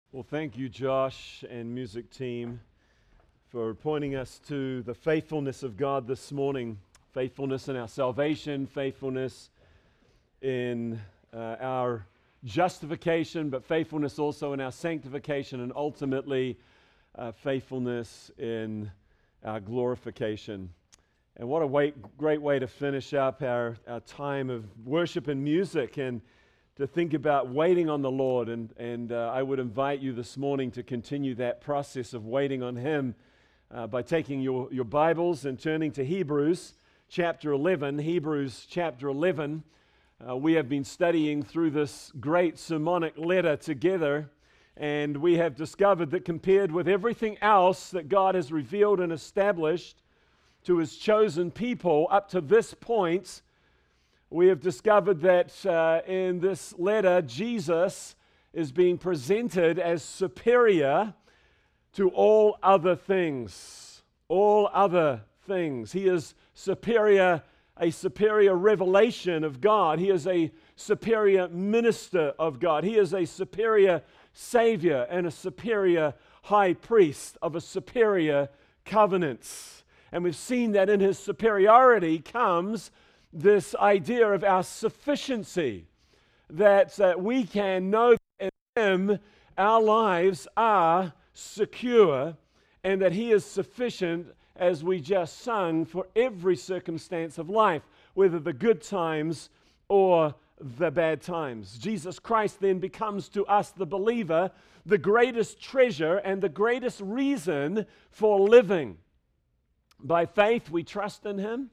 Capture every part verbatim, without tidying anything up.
Well, thank you, Josh and music team, for pointing us to the faithfulness of God this morning. Faithfulness in our salvation, faithfulness in uh, our justification, but faithfulness also in our sanctification, and ultimately uh, faithfulness in our glorification. And what a way, great way to finish up our, our time of worship and music, and to think about waiting on the Lord. And, and uh, I would invite you this morning to continue that process of waiting on Him uh, by taking your, your Bibles and turning to Hebrews chapter eleven. Hebrews chapter eleven. Uh, we have been studying through this great sermonic letter together, and we have discovered that compared with everything else that God has revealed and established to His chosen people up to this point, we have discovered that uh, in this letter, Jesus is being presented as superior to all other things. All other things. He is superior, a superior revelation of God. He is a superior minister of God. He is a superior Savior and a superior high priest of a superior covenant. And we've seen that in His superiority comes this idea of our sufficiency, that uh, we can know that in Him our lives are secure, and that He is sufficient, as we just sung, for every circumstance of life, whether the good times or the bad times. Jesus Christ then becomes to us, the believer, the greatest treasure and the greatest reason for living. By faith we trust in Him.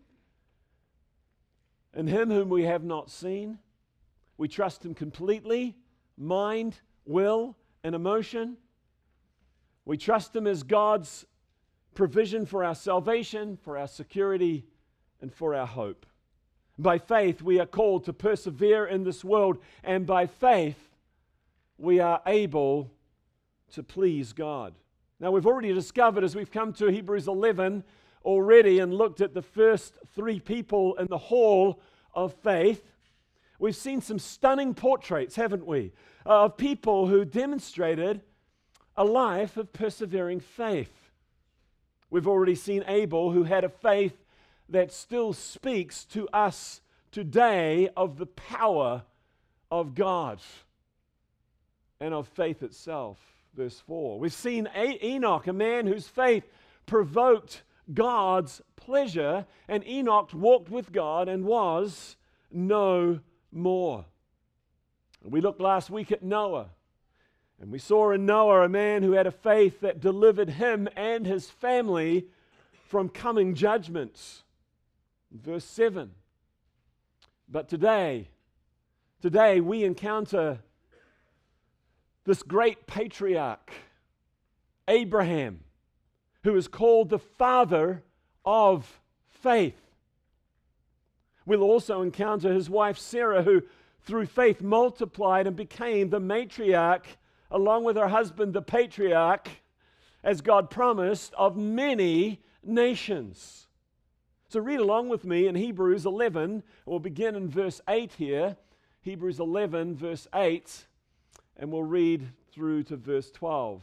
In Him whom we have not seen, we trust Him completely, mind, will, and emotion. We trust Him as God's provision for our salvation, for our security, and for our hope. By faith, we are called to persevere in this world, and by faith, we are able to please God. Now, we've already discovered, as we've come to Hebrews eleven, already and looked at the first three people in the hall of faith, we've seen some stunning portraits, haven't we, of people who demonstrated a life of persevering faith. We've already seen Abel, who had a faith that still speaks to us today of the power of God and of faith itself. Verse four. We've seen Enoch, a man whose faith provoked God's pleasure, and Enoch walked with God and was no more. We looked last week at Noah, and we saw in Noah a man who had a faith that delivered him and his family from coming judgments. Verse seven. But today, today we encounter this great patriarch, Abraham, who is called the father of faith. We'll also encounter his wife Sarah, who through faith multiplied and became the matriarch, along with her husband the patriarch, as God promised, of many nations. So read along with me in Hebrews eleven. We'll begin in verse eight here. Hebrews eleven, verse eight, and we'll read through to verse twelve.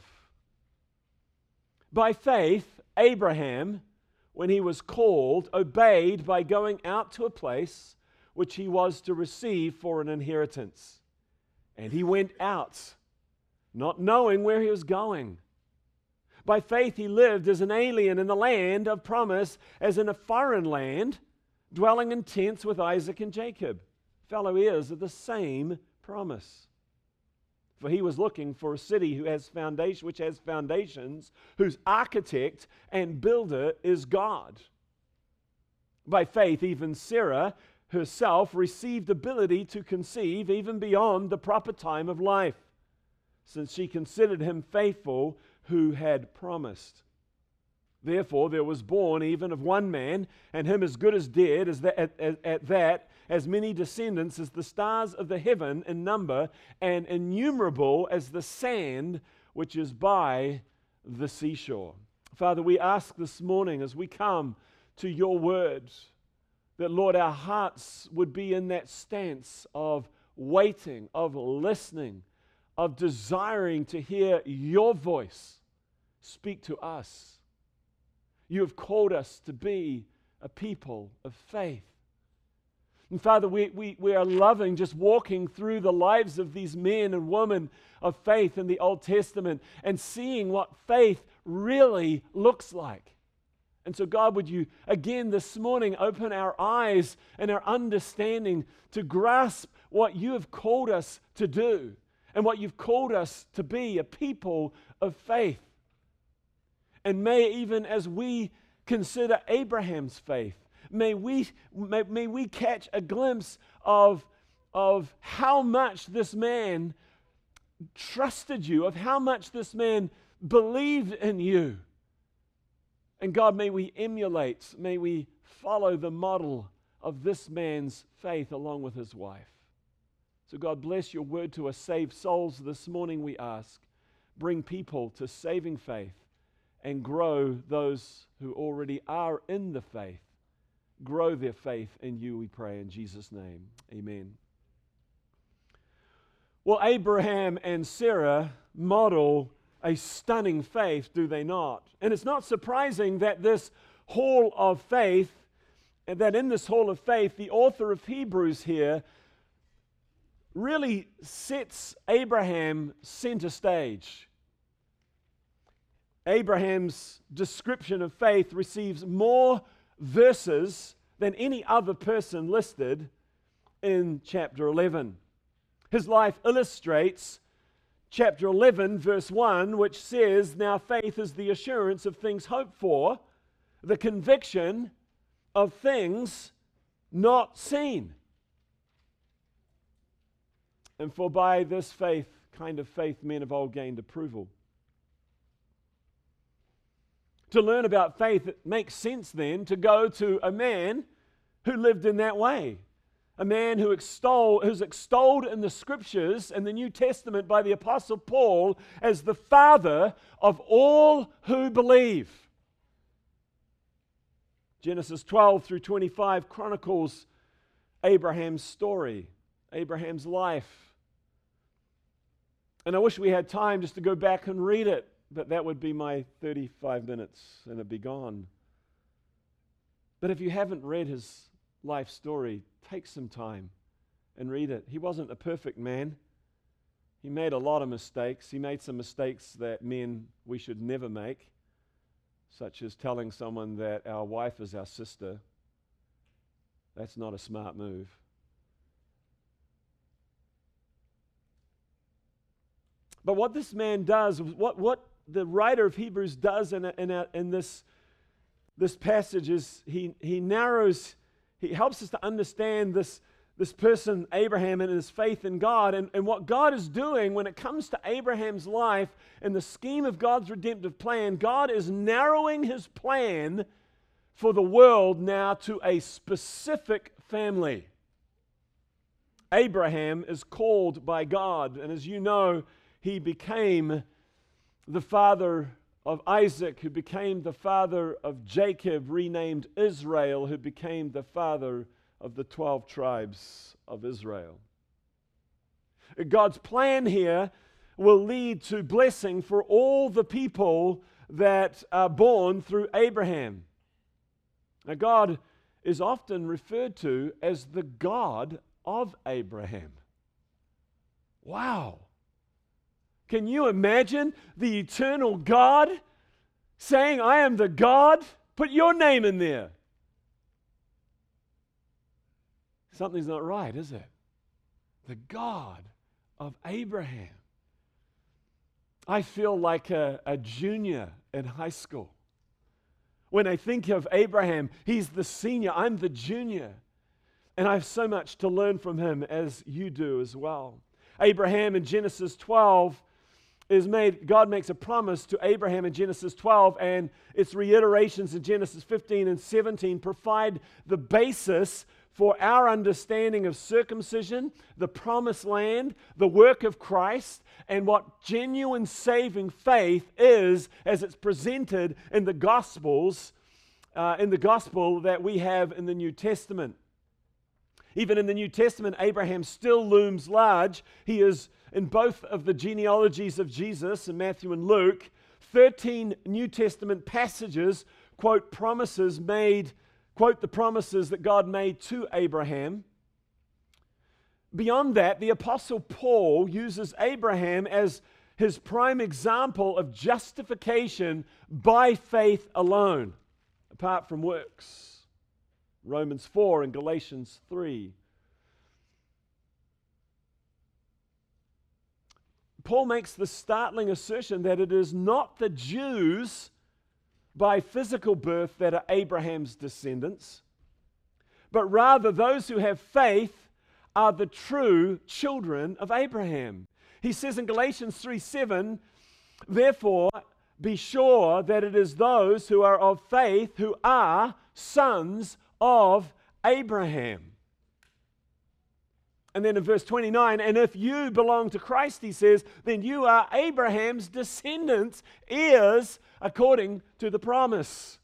By faith, Abraham, when he was called, obeyed by going out to a place which he was to receive for an inheritance. And he went out, not knowing where he was going. By faith he lived as an alien in the land of promise, as in a foreign land, dwelling in tents with Isaac and Jacob, fellow heirs of the same promise. For he was looking for a city who has foundation, which has foundations, whose architect and builder is God. By faith, even Sarah herself received ability to conceive even beyond the proper time of life, since she considered him faithful who had promised. Therefore, there was born even of one man, and him as good as dead, as that, at, at, at that, as many descendants as the stars of the heaven in number, and innumerable as the sand which is by the seashore. Father, we ask this morning as we come to your word, that, Lord, our hearts would be in that stance of waiting, of listening, of desiring to hear your voice speak to us. You have called us to be a people of faith. And Father, we, we, we are loving just walking through the lives of these men and women of faith in the Old Testament and seeing what faith really looks like. And so, God, would you again this morning open our eyes and our understanding to grasp what you have called us to do and what you've called us to be, a people of faith. And may, even as we consider Abraham's faith, may we, may, may we catch a glimpse of, of how much this man trusted you, of how much this man believed in you. And God, may we emulate, may we follow the model of this man's faith along with his wife. So God, bless your word to us. Save souls this morning, we ask. Bring people to saving faith and grow those who already are in the faith. Grow their faith in you, we pray, in Jesus' name. Amen. Well, Abraham and Sarah model a stunning faith, do they not? And it's not surprising that this hall of faith, and that in this hall of faith, the author of Hebrews here really sets Abraham center stage. Abraham's description of faith receives more verses than any other person listed in chapter eleven. His life illustrates chapter eleven, verse one, which says, "Now faith is the assurance of things hoped for, the conviction of things not seen." And for by this faith, kind of faith, men of old gained approval. To learn about faith, it makes sense then to go to a man who lived in that way. A man who extol, who's extolled in the Scriptures and the New Testament by the Apostle Paul as the father of all who believe. Genesis twelve through twenty-five chronicles Abraham's story, Abraham's life. And I wish we had time just to go back and read it, but that would be my thirty-five minutes and it'd be gone. But if you haven't read his life story, take some time and read it. He wasn't a perfect man. He made a lot of mistakes. He made some mistakes that men we should never make, such as telling someone that our wife is our sister. That's not a smart move. But what this man does, what, what the writer of Hebrews does in, a, in, a, in this, this passage is he, he narrows, he helps us to understand this, this person, Abraham, and his faith in God. And, and what God is doing when it comes to Abraham's life and the scheme of God's redemptive plan, God is narrowing his plan for the world now to a specific family. Abraham is called by God, and as you know, he became the father of Isaac, who became the father of Jacob, renamed Israel, who became the father of the twelve tribes of Israel. God's plan here will lead to blessing for all the people that are born through Abraham. Now, God is often referred to as the God of Abraham. Wow. Can you imagine the eternal God saying, "I am the God"? Put your name in there. Something's not right, is it? The God of Abraham. I feel like a, a junior in high school. When I think of Abraham, he's the senior, I'm the junior. And I have so much to learn from him, as you do as well. Abraham in Genesis twelve is made, God makes a promise to Abraham in Genesis twelve, and its reiterations in Genesis fifteen and seventeen provide the basis for our understanding of circumcision, the promised land, the work of Christ, and what genuine saving faith is as it's presented in the Gospels, uh, in the Gospel that we have in the New Testament. Even in the New Testament, Abraham still looms large. He is in both of the genealogies of Jesus, in Matthew and Luke, thirteen New Testament passages quote promises made, quote the promises that God made to Abraham. Beyond that, the Apostle Paul uses Abraham as his prime example of justification by faith alone, apart from works. Romans four and Galatians three. Paul makes the startling assertion that it is not the Jews by physical birth that are Abraham's descendants, but rather those who have faith are the true children of Abraham. He says in Galatians three seven, therefore, be sure that it is those who are of faith who are sons of Abraham. And then in verse twenty-nine, and if you belong to Christ, he says, then you are Abraham's descendants, heirs according to the promise.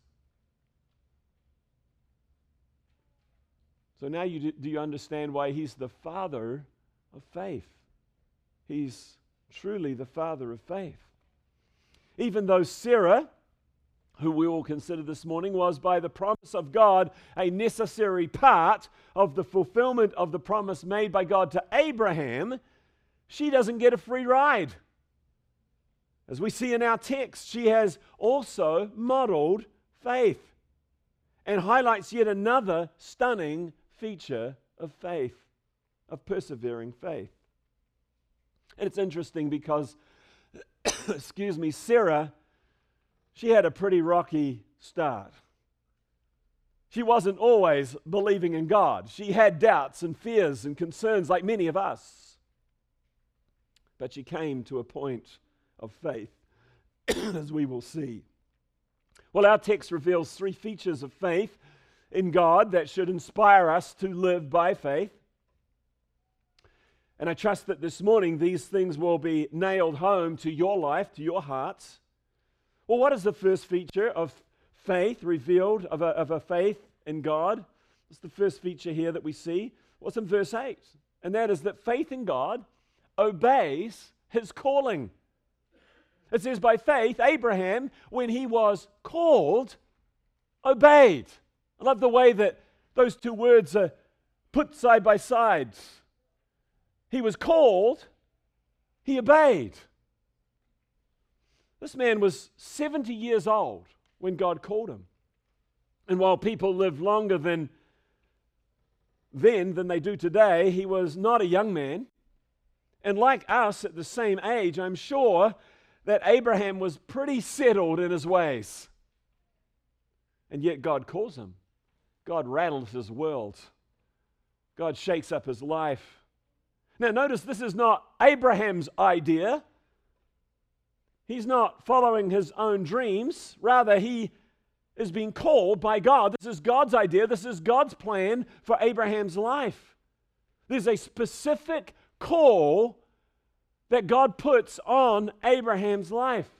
So now you do, do you understand why he's the father of faith? He's truly the father of faith. Even though Sarah, who we will consider this morning, was by the promise of God a necessary part of the fulfillment of the promise made by God to Abraham, she doesn't get a free ride. As we see in our text, she has also modeled faith and highlights yet another stunning feature of faith, of persevering faith. And it's interesting because, excuse me, Sarah, she had a pretty rocky start. She wasn't always believing in God. She had doubts and fears and concerns like many of us. But she came to a point of faith, as we will see. Well, our text reveals three features of faith in God that should inspire us to live by faith. And I trust that this morning these things will be nailed home to your life, to your hearts. Well, what is the first feature of faith revealed, of a, of a faith in God? It's the first feature here that we see. What's in verse eight? And that is that faith in God obeys his calling. It says, by faith, Abraham, when he was called, obeyed. I love the way that those two words are put side by side. He was called, he obeyed. This man was seventy years old when God called him. And while people live longer than then than they do today, he was not a young man. And like us at the same age, I'm sure that Abraham was pretty settled in his ways. And yet God calls him. God rattles his world. God shakes up his life. Now notice this is not Abraham's idea. He's not following his own dreams. Rather, he is being called by God. This is God's idea. This is God's plan for Abraham's life. There's a specific call that God puts on Abraham's life.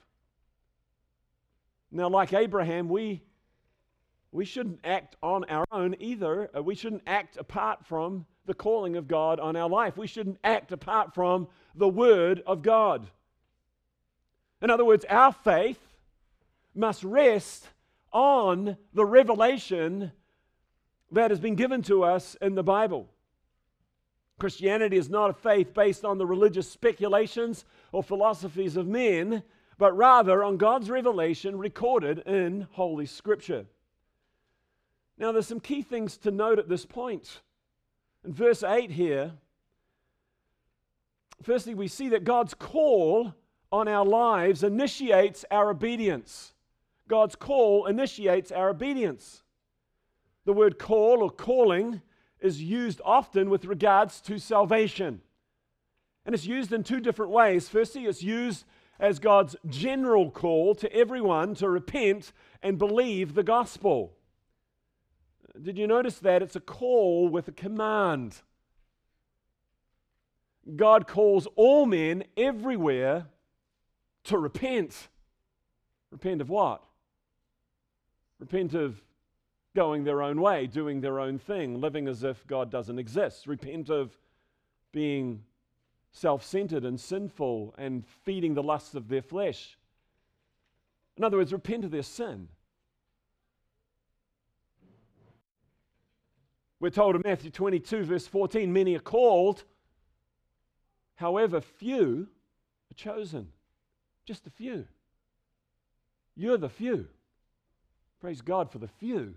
Now, like Abraham, we, we shouldn't act on our own either. Uh, we shouldn't act apart from the calling of God on our life. We shouldn't act apart from the Word of God. In other words, our faith must rest on the revelation that has been given to us in the Bible. Christianity is not a faith based on the religious speculations or philosophies of men, but rather on God's revelation recorded in Holy Scripture. Now, there's some key things to note at this point. In verse eight here, firstly, we see that God's call on our lives initiates our obedience. God's call initiates our obedience. The word call or calling is used often with regards to salvation. And it's used in two different ways. Firstly, it's used as God's general call to everyone to repent and believe the gospel. Did you notice that? It's a call with a command. God calls all men everywhere to repent. Repent of what? Repent of going their own way, doing their own thing, living as if God doesn't exist. Repent of being self-centered and sinful and feeding the lusts of their flesh. In other words, repent of their sin. We're told in Matthew twenty-two, verse fourteen, many are called, however, few are chosen. Just a few. You're the few. Praise God for the few.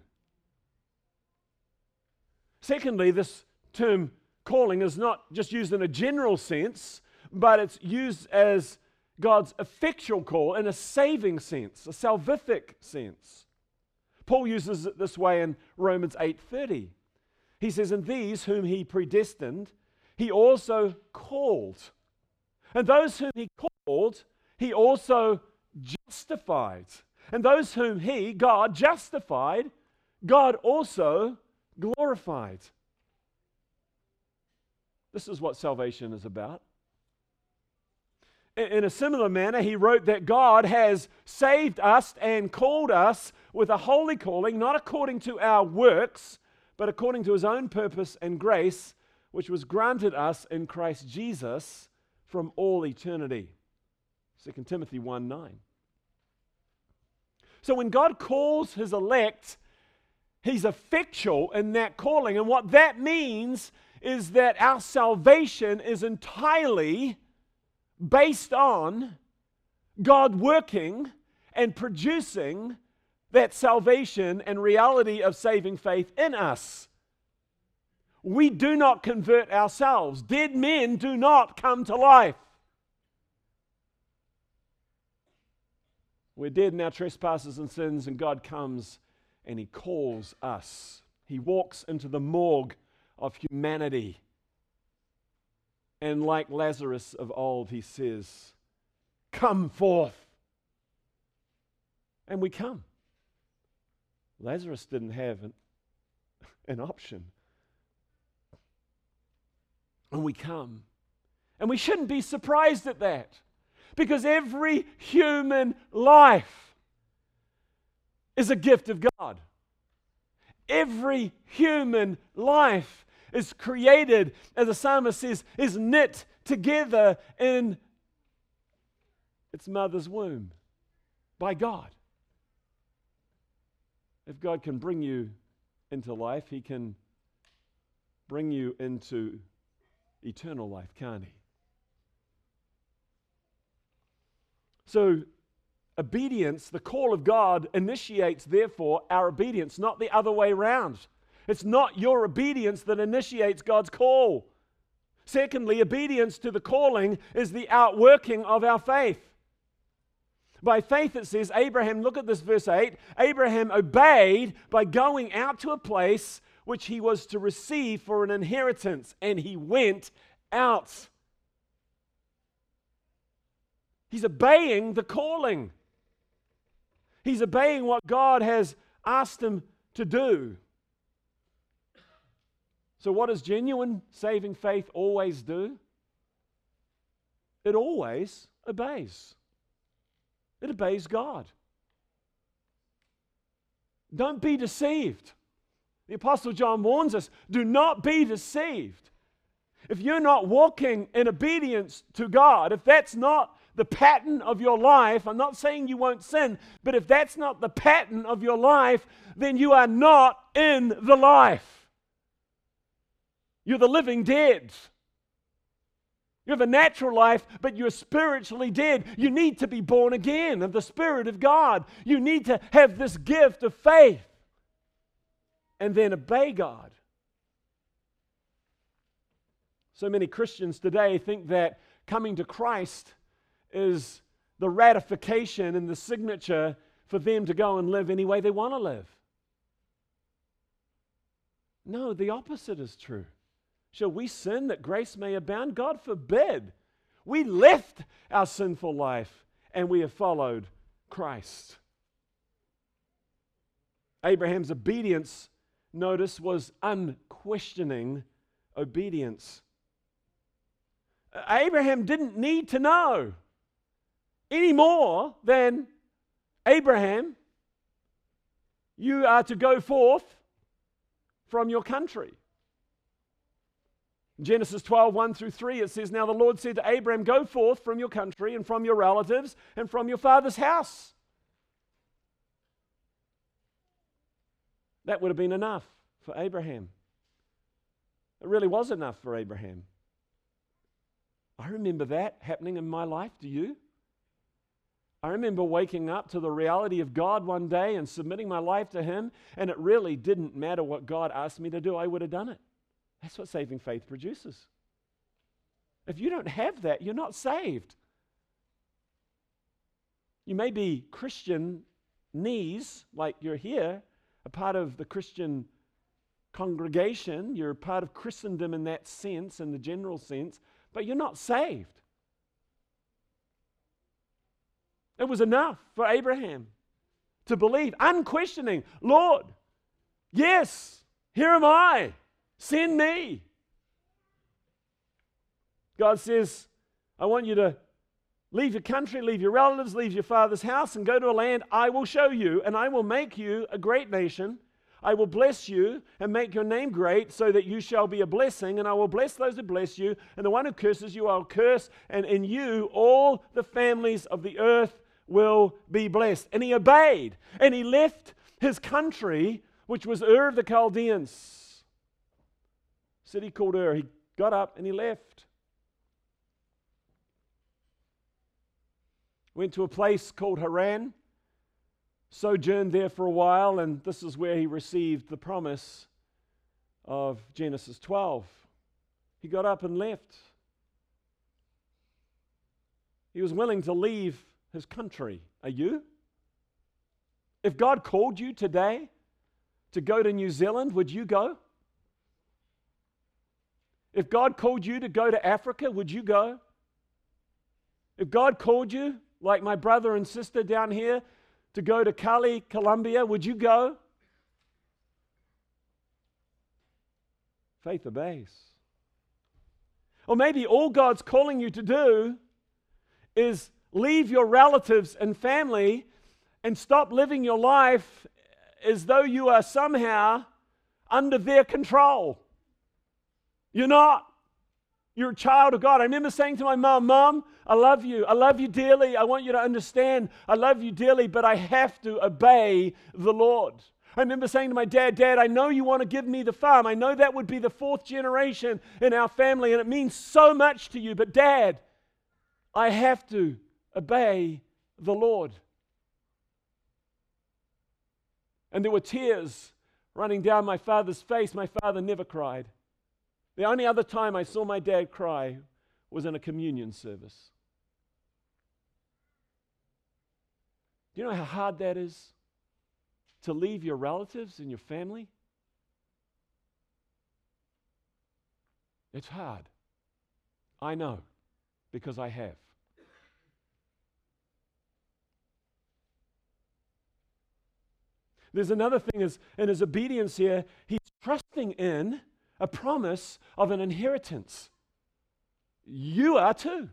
Secondly, this term calling is not just used in a general sense, but it's used as God's effectual call in a saving sense, a salvific sense. Paul uses it this way in Romans eight thirty. He says, "And these whom he predestined, he also called. And those whom he called, he also justified. And those whom he, God, justified, God also glorified." This is what salvation is about. In a similar manner, he wrote that God has saved us and called us with a holy calling, not according to our works, but according to his own purpose and grace, which was granted us in Christ Jesus from all eternity. Second Timothy one nine. So when God calls his elect, he's effectual in that calling. And what that means is that our salvation is entirely based on God working and producing that salvation and reality of saving faith in us. We do not convert ourselves. Dead men do not come to life. We're dead in our trespasses and sins, and God comes and he calls us. He walks into the morgue of humanity. And like Lazarus of old, he says, "Come forth." And we come. Lazarus didn't have an, an option. And we come. And we shouldn't be surprised at that, because every human life is a gift of God. Every human life is created, as the psalmist says, is knit together in its mother's womb by God. If God can bring you into life, he can bring you into eternal life, can't he? So, obedience, the call of God, initiates, therefore, our obedience, not the other way around. It's not your obedience that initiates God's call. Secondly, obedience to the calling is the outworking of our faith. By faith, it says, Abraham, look at this verse eight, Abraham obeyed by going out to a place which he was to receive for an inheritance, and he went out. He's obeying the calling. He's obeying what God has asked him to do. So what does genuine saving faith always do? It always obeys. It obeys God. Don't be deceived. The Apostle John warns us, do not be deceived. If you're not walking in obedience to God, if that's not the pattern of your life, I'm not saying you won't sin, but if that's not the pattern of your life, then you are not in the life. You're the living dead. You have a natural life, but you're spiritually dead. You need to be born again of the Spirit of God. You need to have this gift of faith and then obey God. So many Christians today think that coming to Christ is the ratification and the signature for them to go and live any way they want to live. No, the opposite is true. Shall we sin that grace may abound? God forbid. We left our sinful life and we have followed Christ. Abraham's obedience, notice, was unquestioning obedience. Abraham didn't need to know any more than, Abraham, you are to go forth from your country. Genesis twelve, one through three, it says, "Now the Lord said to Abraham, go forth from your country and from your relatives and from your father's house." That would have been enough for Abraham. It really was enough for Abraham. I remember that happening in my life. Do you? I remember waking up to the reality of God one day and submitting my life to Him, and it really didn't matter what God asked me to do. I would have done it. That's what saving faith produces. If you don't have that, you're not saved. You may be Christianese, like you're here, a part of the Christian congregation. You're part of Christendom in that sense, in the general sense, but you're not saved. It was enough for Abraham to believe, unquestioning, "Lord, yes, here am I. Send me." God says, "I want you to leave your country, leave your relatives, leave your father's house, and go to a land I will show you, and I will make you a great nation. I will bless you and make your name great so that you shall be a blessing, and I will bless those who bless you, and the one who curses you I will curse, and in you all the families of the earth will be blessed." And he obeyed, and he left his country, which was Ur of the Chaldeans, city called Ur. He got up and he left. Went to a place called Haran, sojourned there for a while, and this is where he received the promise of Genesis twelve. He got up and left. He was willing to leave his country. Are you? If God called you today to go to New Zealand, would you go? If God called you to go to Africa, would you go? If God called you, like my brother and sister down here, to go to Cali, Colombia, would you go? Faith obeys. Or maybe all God's calling you to do is leave your relatives and family and stop living your life as though you are somehow under their control. You're not. You're a child of God. I remember saying to my mom, "Mom, I love you. I love you dearly. I want you to understand I love you dearly, but I have to obey the Lord." I remember saying to my dad, "Dad, I know you want to give me the farm. I know that would be the fourth generation in our family, and it means so much to you. But Dad, I have to obey the Lord." And there were tears running down my father's face. My father never cried. The only other time I saw my dad cry was in a communion service. Do you know how hard that is? To leave your relatives and your family? It's hard. I know, because I have. There's another thing is, in his obedience here, he's trusting in a promise of an inheritance. You are too.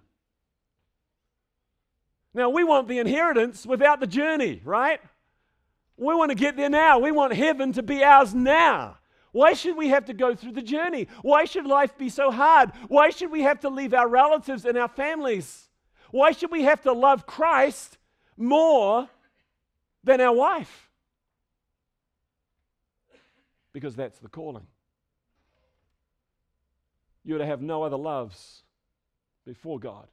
Now, we want the inheritance without the journey, right? We want to get there now. We want heaven to be ours now. Why should we have to go through the journey? Why should life be so hard? Why should we have to leave our relatives and our families? Why should we have to love Christ more than our wife? Because that's the calling. You are to have no other loves before God.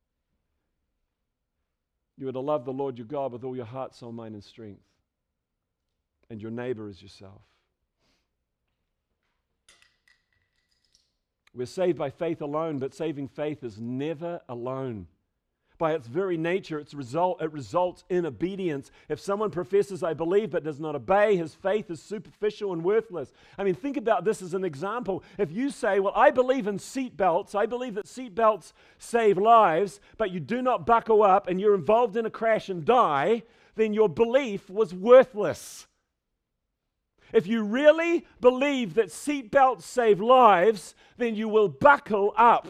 You are to love the Lord your God with all your heart, soul, mind, and strength, and your neighbor as yourself. We're saved by faith alone, but saving faith is never alone. By its very nature, its result, it results in obedience. If someone professes, "I believe," but does not obey, his faith is superficial and worthless. I mean, think about this as an example. If you say, "Well, I believe in seat belts, I believe that seat belts save lives," but you do not buckle up and you're involved in a crash and die, then your belief was worthless. If you really believe that seat belts save lives, then you will buckle up.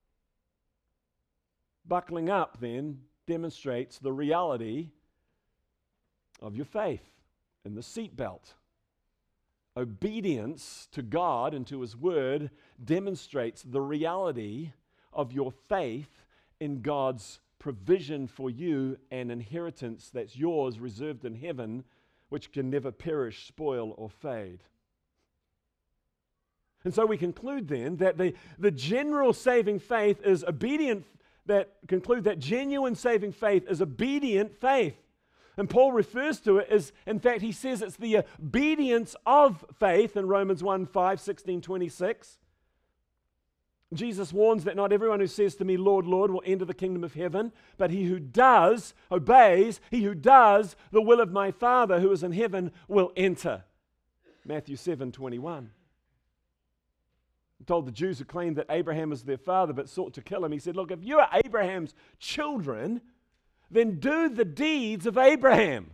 Buckling up, then, demonstrates the reality of your faith in the seatbelt. Obedience to God and to His Word demonstrates the reality of your faith in God's provision for you, an inheritance that's yours, reserved in heaven, which can never perish, spoil, or fade. And so we conclude then that the, the general saving faith is obedient, that conclude that genuine saving faith is obedient faith. And Paul refers to it as, in fact, he says it's the obedience of faith in Romans one, five, sixteen, twenty-six. Jesus warns that not everyone who says to me, Lord, Lord, will enter the kingdom of heaven, but he who does, obeys, he who does the will of my Father who is in heaven will enter. Matthew seven, twenty-one. He told the Jews who claimed that Abraham was their father but sought to kill him, he said, look, if you are Abraham's children, then do the deeds of Abraham.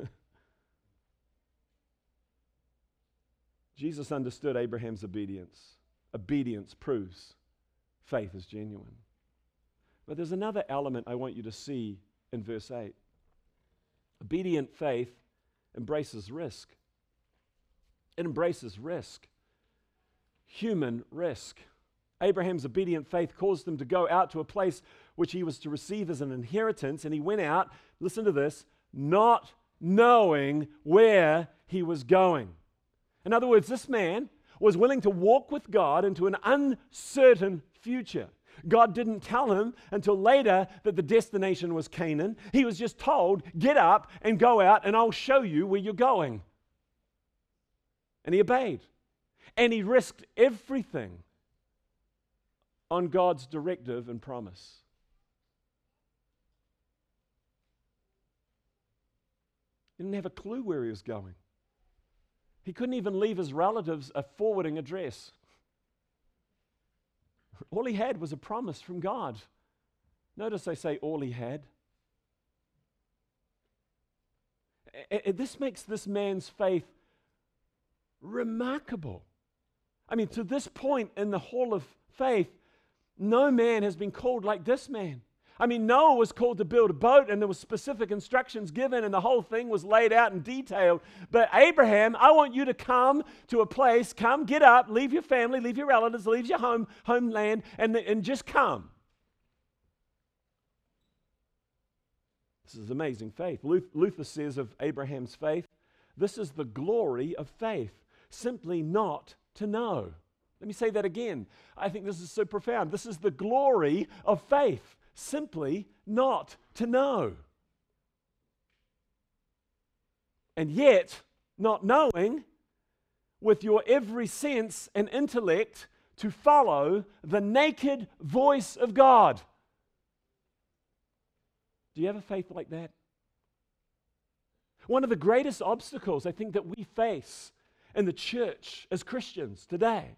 Jesus understood Abraham's obedience. Obedience proves faith is genuine. But there's another element I want you to see in verse eight. Obedient faith embraces risk. It embraces risk. Human risk. Abraham's obedient faith caused him to go out to a place which he was to receive as an inheritance, and he went out, listen to this, not knowing where he was going. In other words, this man was willing to walk with God into an uncertain future. God didn't tell him until later that the destination was Canaan. He was just told, get up and go out and I'll show you where you're going. And he obeyed. And he risked everything on God's directive and promise. He didn't have a clue where he was going. He couldn't even leave his relatives a forwarding address. All he had was a promise from God. Notice I say all he had. A- a- this makes this man's faith remarkable. I mean, to this point in the hall of faith, no man has been called like this man. I mean, Noah was called to build a boat and there were specific instructions given and the whole thing was laid out and detailed. But Abraham, I want you to come to a place, come, get up, leave your family, leave your relatives, leave your home, homeland, and, and just come. This is amazing faith. Luther says of Abraham's faith, this is the glory of faith, simply not to know. Let me say that again. I think this is so profound. This is the glory of faith, simply not to know. And yet, not knowing, with your every sense and intellect, to follow the naked voice of God. Do you have a faith like that? One of the greatest obstacles I think that we face in the church as Christians today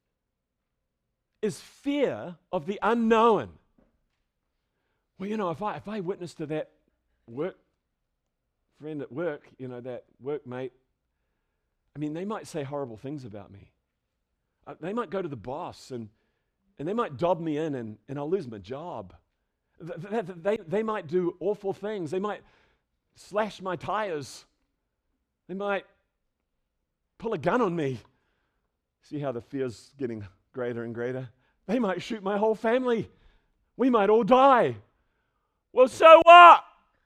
is fear of the unknown. Well, you know, if I if I witness to that work friend at work, you know, that workmate, I mean, they might say horrible things about me. Uh, they might go to the boss and and they might dob me in and, and I'll lose my job. They, they, they might do awful things. They might slash my tires. They might pull a gun on me. See how the fear's getting greater and greater? They might shoot my whole family. We might all die. Well, so what?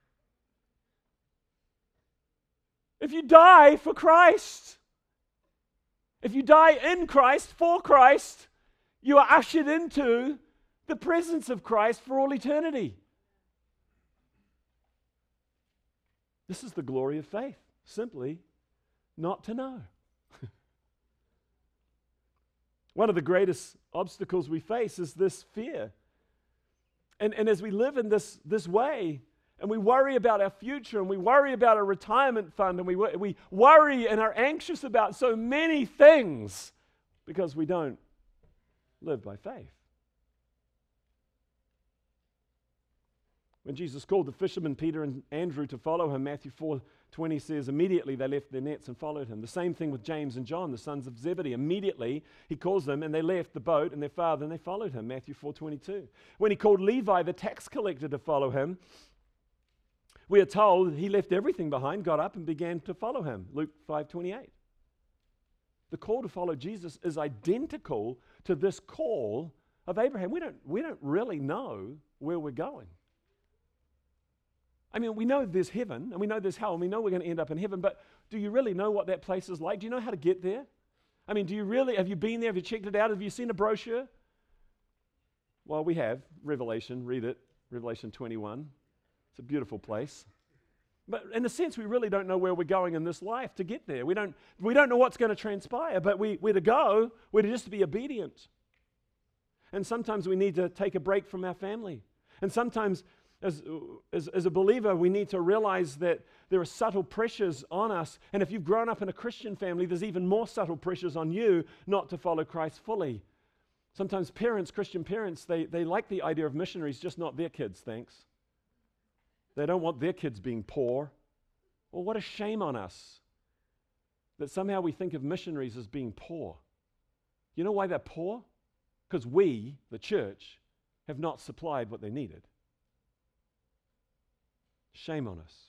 If you die for Christ, if you die in Christ, for Christ, you are ushered into the presence of Christ for all eternity. This is the glory of faith, simply not to know. One of the greatest obstacles we face is this fear. And, and as we live in this, this way, and we worry about our future, and we worry about our retirement fund, and we, we worry and are anxious about so many things because we don't live by faith. When Jesus called the fishermen Peter and Andrew to follow him, Matthew four twenty says, immediately they left their nets and followed him. The same thing with James and John, the sons of Zebedee. Immediately he calls them and they left the boat and their father and they followed him, Matthew four twenty-two. When he called Levi, the tax collector, to follow him, we are told he left everything behind, got up and began to follow him, Luke five twenty-eight. The call to follow Jesus is identical to this call of Abraham. We don't, we don't really know where we're going. I mean, we know there's heaven, and we know there's hell, and we know we're going to end up in heaven, but do you really know what that place is like? Do you know how to get there? I mean, do you really, have you been there? Have you checked it out? Have you seen a brochure? Well, we have. Revelation, read it. Revelation twenty-one. It's a beautiful place. But in a sense, we really don't know where we're going in this life to get there. We don't, we don't know what's going to transpire, but we, we're to go, we're to just to be obedient. And sometimes we need to take a break from our family. And sometimes, as, as, as a believer, we need to realize that there are subtle pressures on us. And if you've grown up in a Christian family, there's even more subtle pressures on you not to follow Christ fully. Sometimes parents, Christian parents, they, they like the idea of missionaries, just not their kids, thanks. They don't want their kids being poor. Well, what a shame on us that somehow we think of missionaries as being poor. You know why they're poor? Because we, the church, have not supplied what they needed. Shame on us.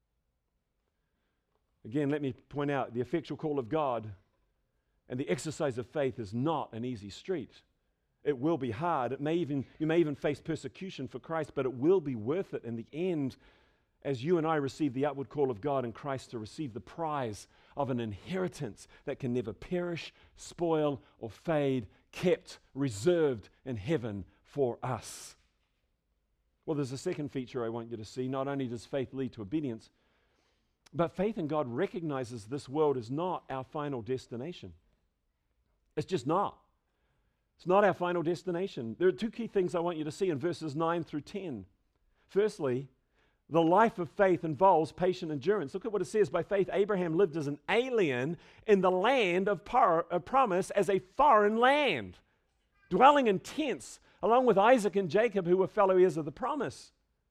Again, let me point out, the effectual call of God and the exercise of faith is not an easy street. It will be hard. It may even, you may even face persecution for Christ, but it will be worth it in the end as you and I receive the upward call of God in Christ to receive the prize of an inheritance that can never perish, spoil, or fade, kept, reserved in heaven for us. Well, there's a second feature I want you to see. Not only does faith lead to obedience, but faith in God recognizes this world is not our final destination. It's just not. It's not our final destination. There are two key things I want you to see in verses nine through ten. Firstly, the life of faith involves patient endurance. Look at what it says. By faith, Abraham lived as an alien in the land of, par- of promise, as a foreign land, dwelling in tents, along with Isaac and Jacob, who were fellow heirs of the promise.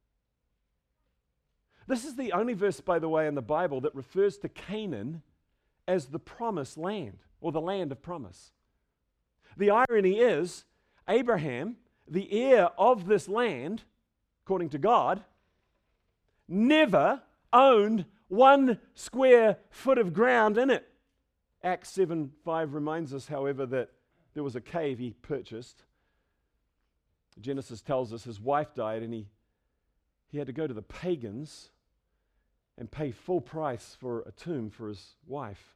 This is the only verse, by the way, in the Bible that refers to Canaan as the promised land, or the land of promise. The irony is, Abraham, the heir of this land, according to God, never owned one square foot of ground in it. Acts seven five reminds us, however, that there was a cave he purchased. Genesis tells us his wife died, and he, he had to go to the pagans and pay full price for a tomb for his wife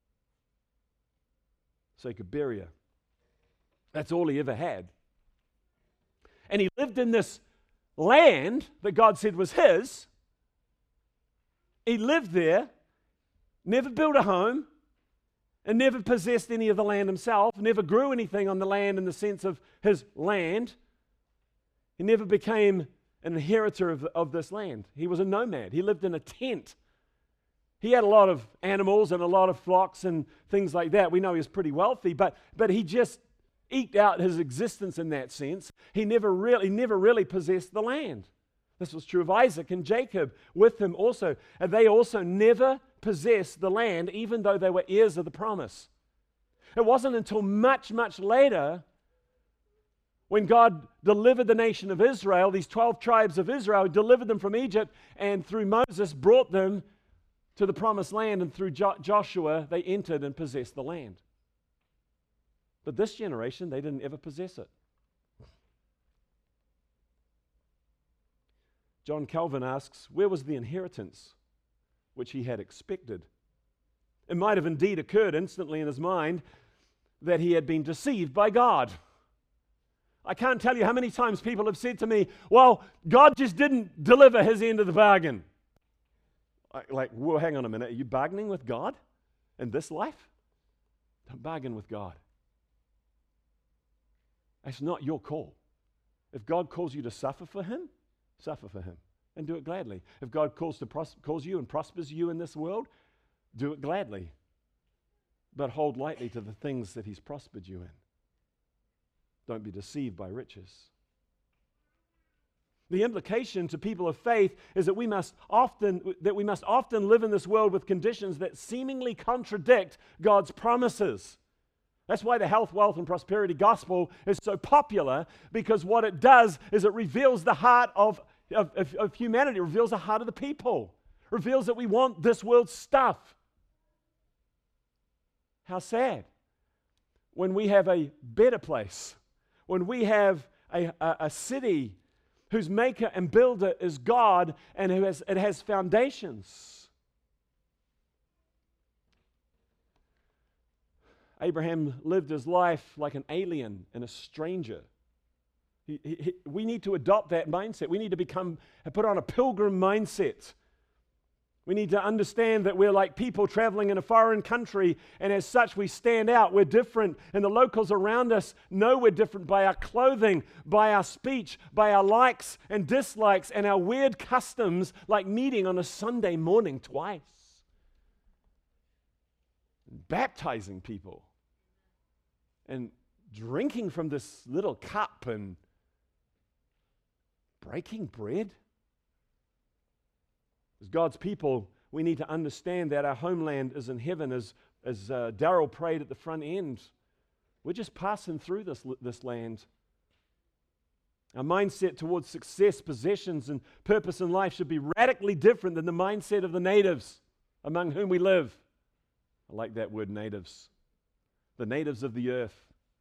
so he could bury her. That's all he ever had. And he lived in this land that God said was his. He lived there, never built a home, and never possessed any of the land himself, never grew anything on the land in the sense of his land. He never became an inheritor of, of this land. He was a nomad. He lived in a tent. He had a lot of animals and a lot of flocks and things like that. We know he was pretty wealthy, but, but he just eked out his existence in that sense. He never really, never really possessed the land. This was true of Isaac and Jacob with him also. And they also never possessed the land, even though they were heirs of the promise. It wasn't until much, much later when God delivered the nation of Israel, these twelve tribes of Israel, delivered them from Egypt, and through Moses brought them to the promised land, and through jo- Joshua they entered and possessed the land. But this generation, they didn't ever possess it. John Calvin asks, where was the inheritance which he had expected? It might have indeed occurred instantly in his mind that he had been deceived by God. I can't tell you how many times people have said to me, well, God just didn't deliver his end of the bargain. Like, well, hang on a minute, are you bargaining with God in this life? Don't bargain with God. It's not your call. If God calls you to suffer for him, suffer for him and do it gladly. If God calls to pros- calls you and prospers you in this world, do it gladly. But hold lightly to the things that he's prospered you in. Don't be deceived by riches. The implication to people of faith is that we must often that we must often live in this world with conditions that seemingly contradict God's promises. That's why the health, wealth, and prosperity gospel is so popular, because what it does is it reveals the heart of, of, of, of humanity, it reveals the heart of the people, it reveals that we want this world's stuff. How sad. When we have a better place, when we have a, a, a city whose maker and builder is God and who has, it has foundations. Abraham lived his life like an alien and a stranger. He, he, we need to adopt that mindset. We need to become, put on a pilgrim mindset. We need to understand that we're like people traveling in a foreign country, and as such we stand out. We're different, and the locals around us know we're different by our clothing, by our speech, by our likes and dislikes, and our weird customs like meeting on a Sunday morning twice. Baptizing people and drinking from this little cup and breaking bread. As God's people, we need to understand that our homeland is in heaven. As, as uh, Darrell prayed at the front end, we're just passing through this, this land. Our mindset towards success, possessions, and purpose in life should be radically different than the mindset of the natives among whom we live. I like that word, natives. The natives of the earth.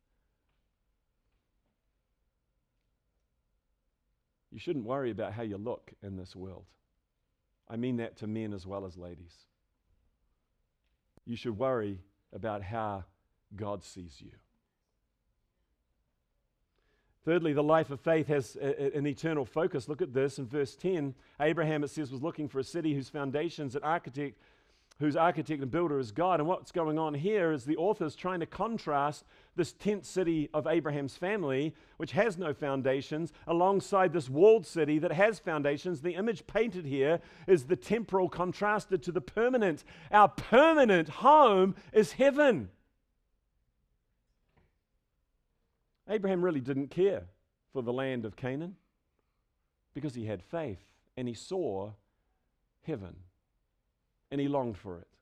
You shouldn't worry about how you look in this world. I mean that to men as well as ladies. You should worry about how God sees you. Thirdly, the life of faith has a, a, an eternal focus. Look at this in verse ten. Abraham, it says, was looking for a city whose foundations and architect whose architect and builder is God. And what's going on here is the author's trying to contrast this tent city of Abraham's family, which has no foundations, alongside this walled city that has foundations. The image painted here is the temporal contrasted to the permanent. Our permanent home is heaven. Abraham really didn't care for the land of Canaan because he had faith and he saw heaven. And he longed for it.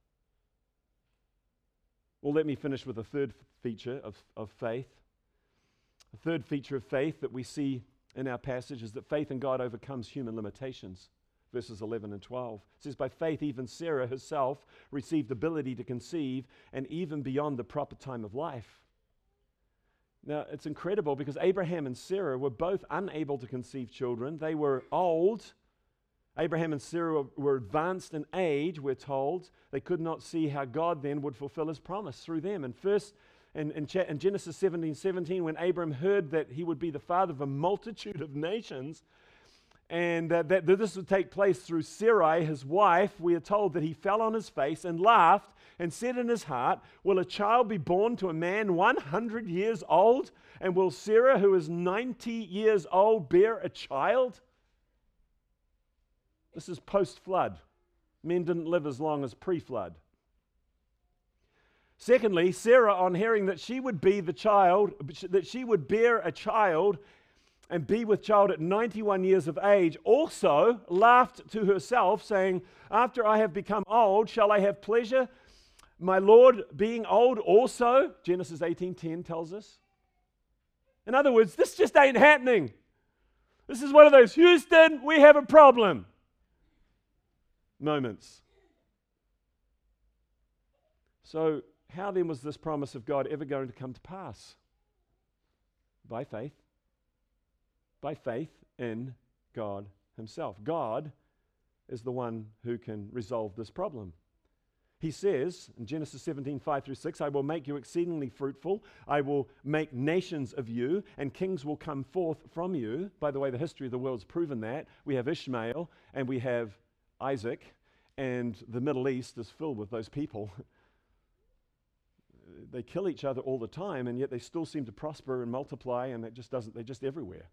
Well, let me finish with a third feature of, of faith. A third feature of faith that we see in our passage is that faith in God overcomes human limitations. Verses eleven and twelve. It says, by faith even Sarah herself received ability to conceive, and even beyond the proper time of life. Now, it's incredible because Abraham and Sarah were both unable to conceive children. They were old. Abraham and Sarah were advanced in age, we're told. They could not see how God then would fulfill his promise through them. And first, in, in, in Genesis seventeen seventeen, when Abraham heard that he would be the father of a multitude of nations, and uh, that, that this would take place through Sarai, his wife, we are told that he fell on his face and laughed and said in his heart, will a child be born to a man one hundred years old? And will Sarah, who is ninety years old, bear a child? This is post-flood. Men didn't live as long as pre-flood. Secondly, Sarah, on hearing that she would be the child, that she would bear a child and be with child at ninety-one years of age, also laughed to herself, saying, after I have become old, shall I have pleasure, my Lord being old also? Genesis eighteen ten tells us. In other words, this just ain't happening. This is one of those, Houston, we have a problem moments. So, how then was this promise of God ever going to come to pass? By faith. By faith in God himself. God is the one who can resolve this problem. He says in Genesis seventeen, five through six, I will make you exceedingly fruitful. I will make nations of you, and kings will come forth from you. By the way, the history of the world's proven that. We have Ishmael, and we have Isaac, and the Middle East is filled with those people. They kill each other all the time, and yet they still seem to prosper and multiply, and it just doesn't, they're just everywhere.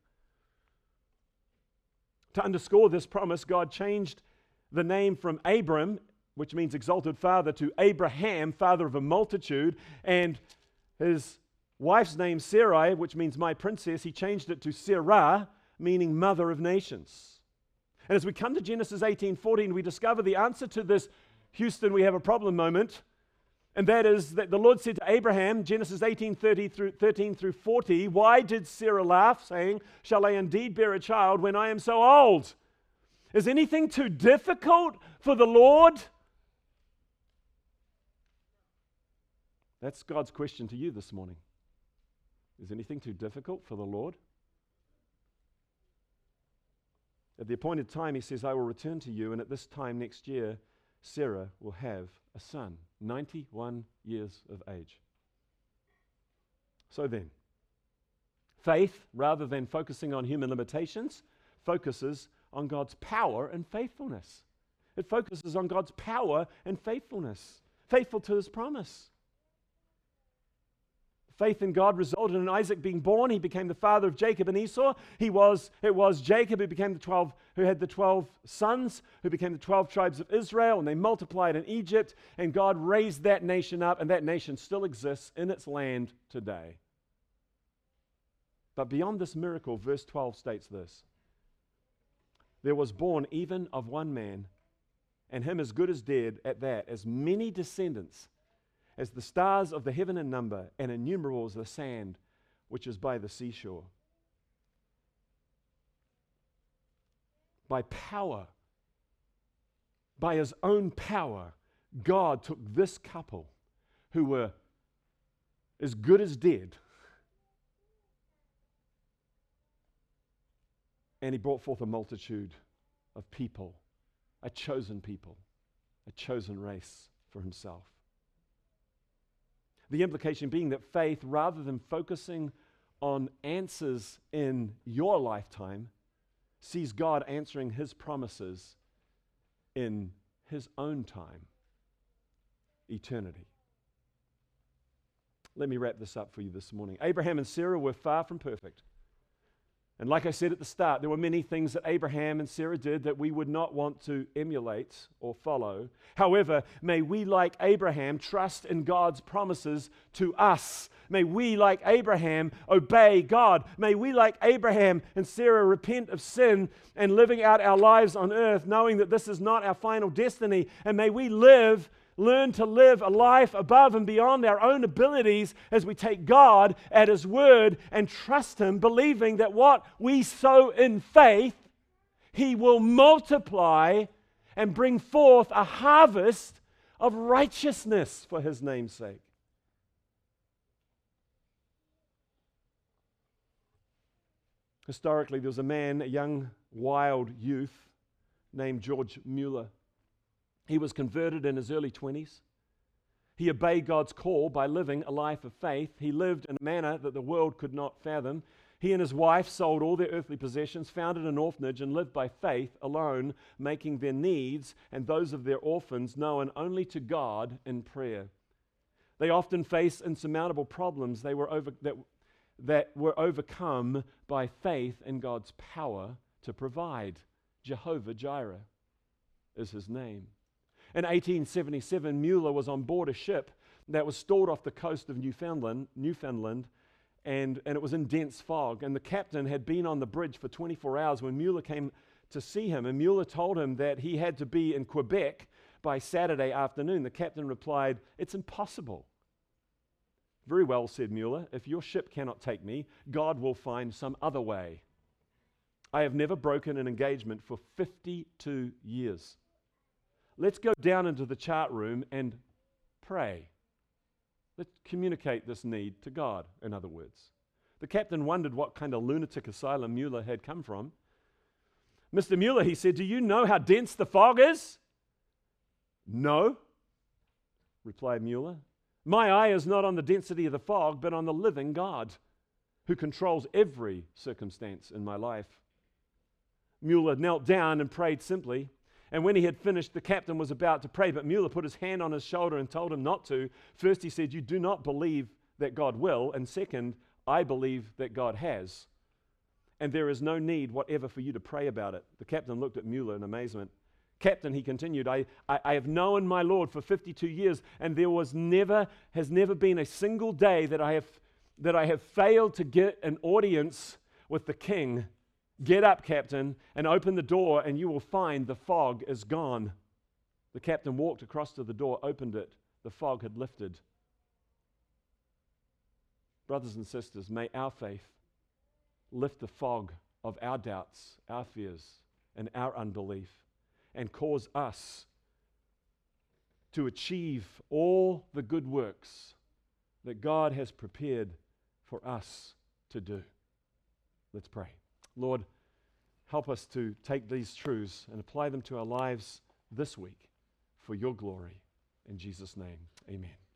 To underscore this promise, God changed the name from Abram, which means exalted father, to Abraham, father of a multitude, and his wife's name, Sarai, which means my princess, he changed it to Sarah, meaning mother of nations. And as we come to Genesis eighteen fourteen, we discover the answer to this Houston, we have a problem moment. And that is that the Lord said to Abraham, Genesis eighteen thirteen through forty, why did Sarah laugh, saying, shall I indeed bear a child when I am so old? Is anything too difficult for the Lord? That's God's question to you this morning. Is anything too difficult for the Lord? At the appointed time, he says, I will return to you, and at this time next year, Sarah will have a son, ninety-one years of age. So then, faith, rather than focusing on human limitations, focuses on God's power and faithfulness. It focuses on God's power and faithfulness, faithful to his promise. Faith in God resulted in Isaac being born. He became the father of Jacob and Esau. He was, it was Jacob who became the twelve, who had the twelve sons, who became the twelve tribes of Israel, and they multiplied in Egypt, and God raised that nation up, and that nation still exists in its land today. But beyond this miracle, verse twelve states this: there was born even of one man, and him as good as dead at that, as many descendants as the stars of the heaven in number, and innumerable as the sand which is by the seashore. By power, by his own power, God took this couple who were as good as dead, and he brought forth a multitude of people, a chosen people, a chosen race for himself. The implication being that faith, rather than focusing on answers in your lifetime, sees God answering his promises in his own time, eternity. Let me wrap this up for you this morning. Abraham and Sarah were far from perfect. And like I said at the start, there were many things that Abraham and Sarah did that we would not want to emulate or follow. However, may we, like Abraham, trust in God's promises to us. May we, like Abraham, obey God. May we, like Abraham and Sarah, repent of sin and living out our lives on earth, knowing that this is not our final destiny. And may we live Learn to live a life above and beyond our own abilities as we take God at his word and trust him, believing that what we sow in faith, he will multiply and bring forth a harvest of righteousness for his name's sake. Historically, there was a man, a young, wild youth named George Mueller. He was converted in his early twenties. He obeyed God's call by living a life of faith. He lived in a manner that the world could not fathom. He and his wife sold all their earthly possessions, founded an orphanage, and lived by faith alone, making their needs and those of their orphans known only to God in prayer. They often faced insurmountable problems they were over, that, that were overcome by faith in God's power to provide. Jehovah Jireh is his name. In eighteen seventy-seven, Mueller was on board a ship that was stored off the coast of Newfoundland, Newfoundland and, and it was in dense fog. And the captain had been on the bridge for twenty-four hours when Mueller came to see him. And Mueller told him that he had to be in Quebec by Saturday afternoon. The captain replied, "It's impossible." "Very well," said Mueller. "If your ship cannot take me, God will find some other way. I have never broken an engagement for fifty-two years. Let's go down into the chart room and pray. Let's communicate this need to God," in other words. The captain wondered what kind of lunatic asylum Mueller had come from. "Mister Mueller," he said, "do you know how dense the fog is?" "No," replied Mueller. "My eye is not on the density of the fog, but on the living God, who controls every circumstance in my life." Mueller knelt down and prayed simply. And when he had finished, the captain was about to pray, but Mueller put his hand on his shoulder and told him not to. First, he said, "You do not believe that God will. And second, I believe that God has. And there is no need whatever for you to pray about it." The captain looked at Mueller in amazement. "Captain," he continued, I, I, I have known my Lord for fifty-two years, and there was never, has never been a single day that I have, that I have failed to get an audience with the king. Get up, Captain, and open the door, and you will find the fog is gone." The captain walked across to the door, opened it. The fog had lifted. Brothers and sisters, may our faith lift the fog of our doubts, our fears, and our unbelief, and cause us to achieve all the good works that God has prepared for us to do. Let's pray. Lord, help us to take these truths and apply them to our lives this week for your glory. In Jesus' name, amen.